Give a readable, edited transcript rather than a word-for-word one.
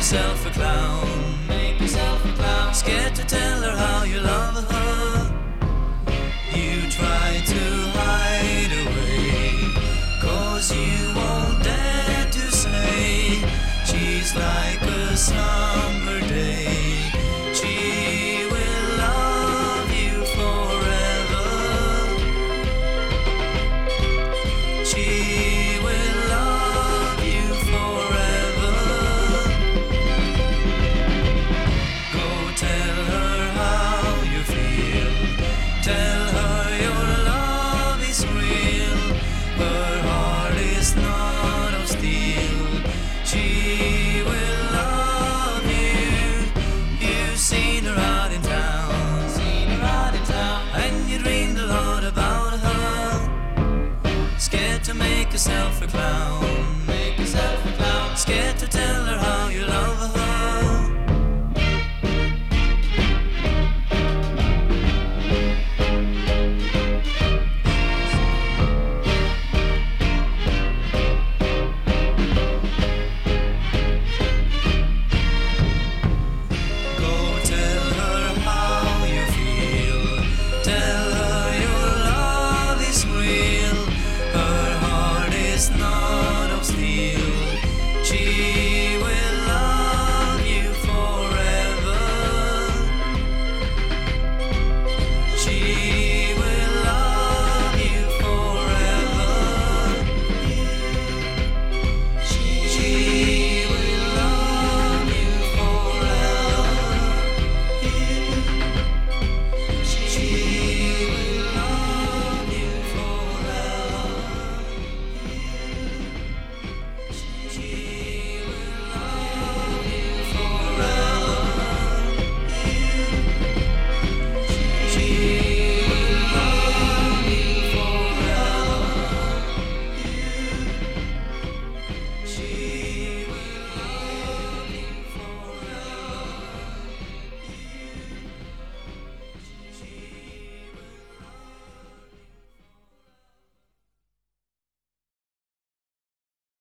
yourself a clown. Make yourself a clown. Scared to tell her how you love her. You try to hide away, 'cause you won't dare to say she's like a summer day. She will love you forever. She will love you forever. Go tell her how you feel. Tell her your love is real. Her heart is not of steel. She will love you. You've seen her out in town. Seen her out in town. And you dreamed a lot about her. Scared to make yourself a clown. Make yourself a clown. Scared to tell